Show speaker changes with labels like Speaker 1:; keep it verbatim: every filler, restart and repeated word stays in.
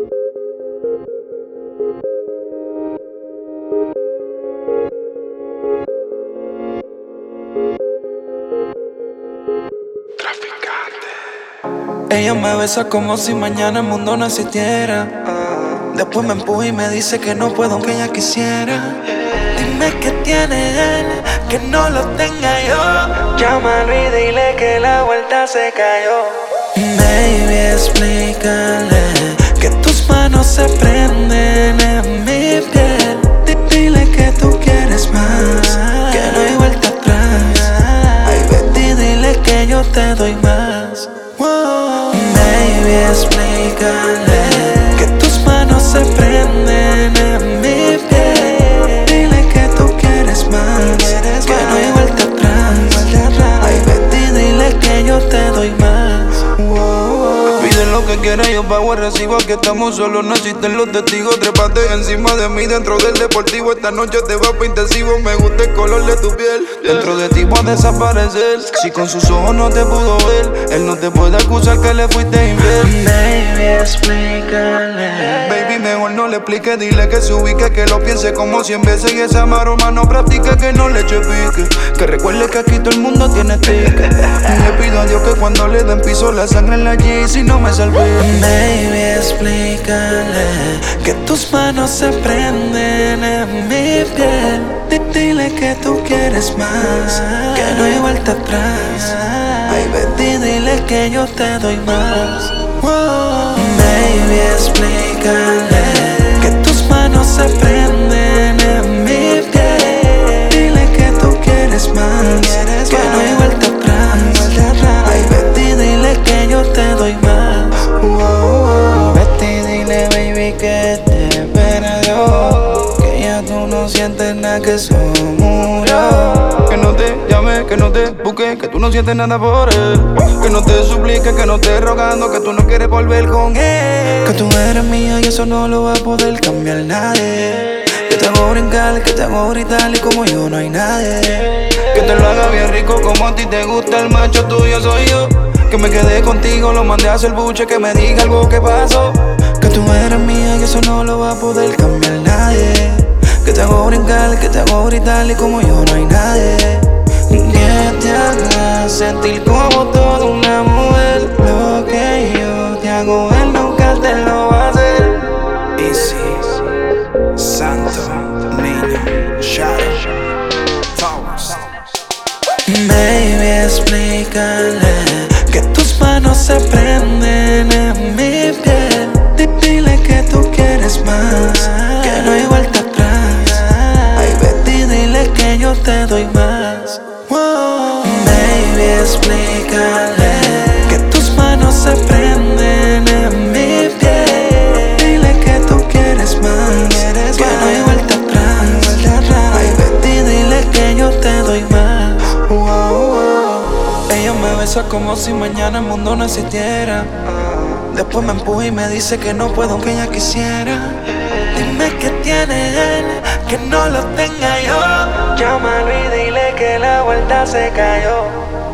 Speaker 1: Ella me besa como si mañana el mundo no existiera. Después me empuja y me dice que no puedo aunque ella quisiera. Dime qué tiene él, que no lo tenga yo. Llámalo y dile que la vuelta se cayó. Baby, explícale que tus manos se prenden en mi piel. Dile que tú quieres más, que no hay vuelta atrás. Ay, Betty, dile que yo te doy más. Wow. Baby, explícale que tus manos se prenden en mi piel. Dile que tú quieres más, que no hay vuelta atrás. Ay, Betty, dile que yo te doy más. Wow.
Speaker 2: Pide lo que quieras, yo pago el recibo. Aquí estamos solos, no existen los testigos. Trépate encima de mí dentro del deportivo. Esta noche te va pa' intensivo. Me gusta el color de tu piel. Dentro de ti va a desaparecer. Si con sus ojos no te pudo ver, él no te puede acusar que le fuiste infiel.
Speaker 1: Baby, explícale.
Speaker 2: Baby, mejor no le explique. Dile que se ubique, que lo piense como cien veces. Y esa maroma no practique, que no le eche pique. Que recuerde que aquí todo el mundo tiene ticket. Y le pido a Dios que cuando le den piso la sangre en la G, si no me salvé.
Speaker 1: Baby, explícale que tus manos se prenden en mi piel. Dile que tú quieres más, que no hay vuelta atrás. Ay, Betty, dile que yo te doy más. Wow. Baby, explícale que tus manos se prenden en mi piel. Dile que tú quieres más, que no hay vuelta atrás. Ay, Betty, dile que yo te doy más. Wow. Betty, dile, baby, que te perdió, que ya tú no sientes nada, que eso murió.
Speaker 2: Que no te llame, que no te busque, que tú no sientes nada por él. Que no te suplique, que no estés rogando, que tú no quieres volver con él.
Speaker 1: Que tú eres mía y eso no lo va a poder cambiar nadie. Que te hago brincar, que te hago gritar y como yo no hay nadie.
Speaker 2: Que te lo haga bien rico como a ti te gusta, el macho tuyo soy yo. Que me quedé contigo, lo mandé a hacer buche, que me diga algo que pasó.
Speaker 1: Que tú eres mía y eso no lo va a poder cambiar nadie. Que te hago brincar, que te hago gritar y como yo no hay nadie. Que te haga sentir como toda una mujer. Lo que yo te hago, él nunca te lo va a hacer.
Speaker 3: Easy, Santo, Niño, Shadow, Towers.
Speaker 1: Baby, explícale que tus manos se prenden en mi piel. Dile que tú quieres más, que no hay vuelta atrás. Ay, Betty, dile que yo te doy más. Wow. Baby, explícale que tus manos se prenden en mi piel. Dile que tú quieres más, que no hay vuelta atrás. Ay, Betty, dile que yo te doy más. Wow. Ella me besa como si mañana el mundo no existiera. Después me empuja y me dice que no puedo aunque ella quisiera. Dime qué tiene él, que no lo tenga yo. Llámalo y dile que la vuelta se cayó.